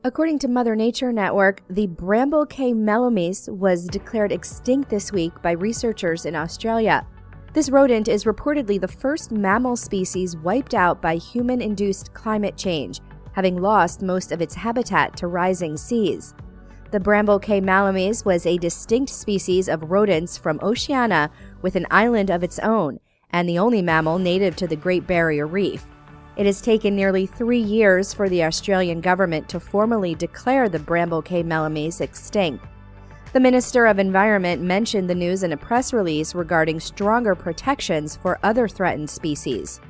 According to Mother Nature Network, the Bramble K. melomys was declared extinct this week by researchers in Australia. This rodent is reportedly the first mammal species wiped out by human-induced climate change, having lost most of its habitat to rising seas. The Bramble K. melomys was a distinct species of rodents from Oceania with an island of its own, and the only mammal native to the Great Barrier Reef. It has taken nearly 3 years for the Australian government to formally declare the Bramble K. melomys extinct. The Minister of Environment mentioned the news in a press release regarding stronger protections for other threatened species.